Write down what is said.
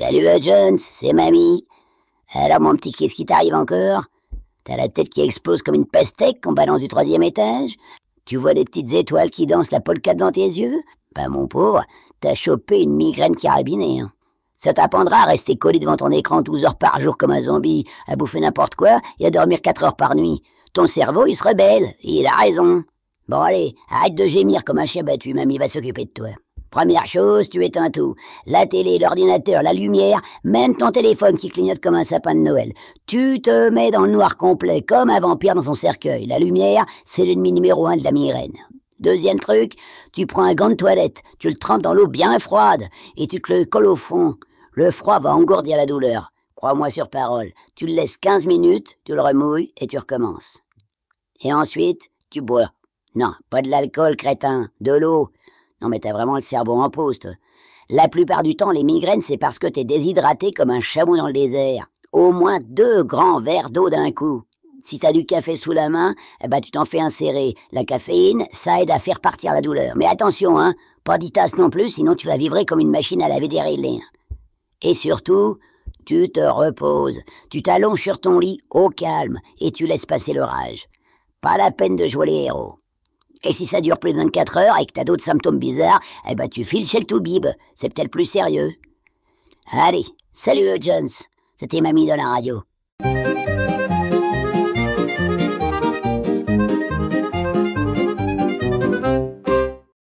Salut Jones, c'est mamie. Alors mon petit, qu'est-ce qui t'arrive encore? T'as la tête qui explose comme une pastèque qu'on balance du 3e étage? Tu vois les petites étoiles qui dansent la polka devant tes yeux? Ben mon pauvre, t'as chopé une migraine carabinée. Hein. Ça t'apprendra à rester collé devant ton écran 12 heures par jour comme un zombie, à bouffer n'importe quoi et à dormir 4 heures par nuit. Ton cerveau, il se rebelle, et il a raison. Bon allez, arrête de gémir comme un chien battu, mamie va s'occuper de toi. Première chose, tu éteins tout. La télé, l'ordinateur, la lumière, même ton téléphone qui clignote comme un sapin de Noël. Tu te mets dans le noir complet, comme un vampire dans son cercueil. La lumière, c'est l'ennemi numéro 1 de la migraine. Deuxième truc, tu prends un gant de toilette, tu le trempes dans l'eau bien froide, et tu te le colles au front. Le froid va engourdir la douleur. Crois-moi sur parole. Tu le laisses 15 minutes, tu le remouilles, et tu recommences. Et ensuite, tu bois. Non, pas de l'alcool, crétin, de l'eau. Non mais t'as vraiment le cerveau en pause, toi. La plupart du temps, les migraines, c'est parce que t'es déshydraté comme un chameau dans le désert. Au moins 2 grands verres d'eau d'un coup. Si t'as du café sous la main, tu t'en fais insérer. La caféine, ça aide à faire partir la douleur. Mais attention, pas 10 tasses non plus, sinon tu vas vibrer comme une machine à laver des rêlés. Et surtout, tu te reposes. Tu t'allonges sur ton lit au calme et tu laisses passer l'orage. Pas la peine de jouer les héros. Et si ça dure plus de 24 heures et que t'as d'autres symptômes bizarres, tu files chez le toubib. C'est peut-être plus sérieux. Allez, salut Jones. C'était mamie de la radio.